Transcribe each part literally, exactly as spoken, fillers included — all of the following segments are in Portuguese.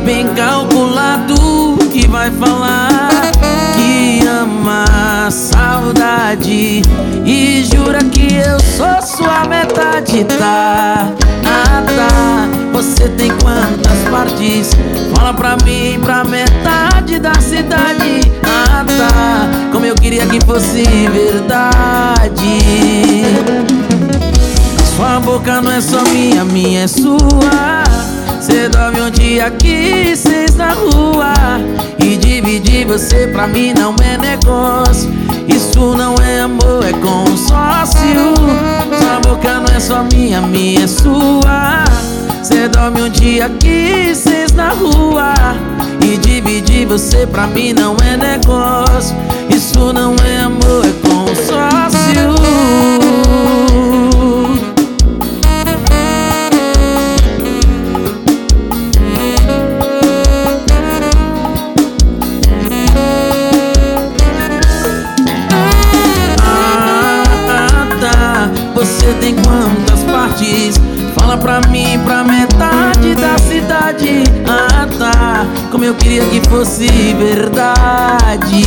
bem calculado, que vai falar que ama a saudade e jura que eu sou sua metade, tá? Ah, tá. Você tem quantas partes? Fala pra mim, pra metade da cidade. Ah, tá. Como eu queria que fosse verdade. Sua boca não é só minha, minha é sua. Cê dorme um dia aqui, seis na rua. E dividir você pra mim não é negócio. Isso não é amor, é consórcio. Sua boca não é só minha, minha é sua. Cê dorme um dia aqui, seis na rua. E dividir você pra mim não é negócio. Isso não é amor, é consórcio. Você tem quantas partes? Fala pra mim, pra metade da cidade. Ah, tá. Como eu queria que fosse verdade.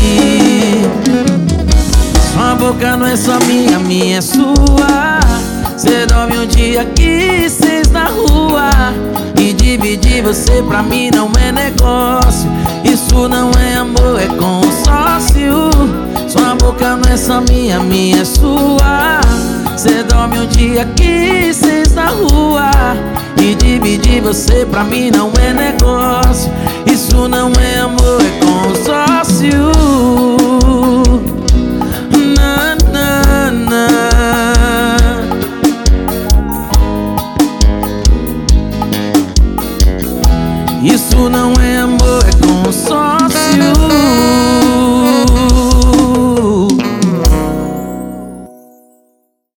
Sua boca não é só minha, minha é sua. Cê dorme um dia aqui, seis na rua. E dividir você pra mim não é negócio. Isso não é amor, é consórcio. Sua boca não é só minha, minha é sua. Cê dorme um dia aqui, seis na rua. E dividir você pra mim não é negócio. Isso não é amor, é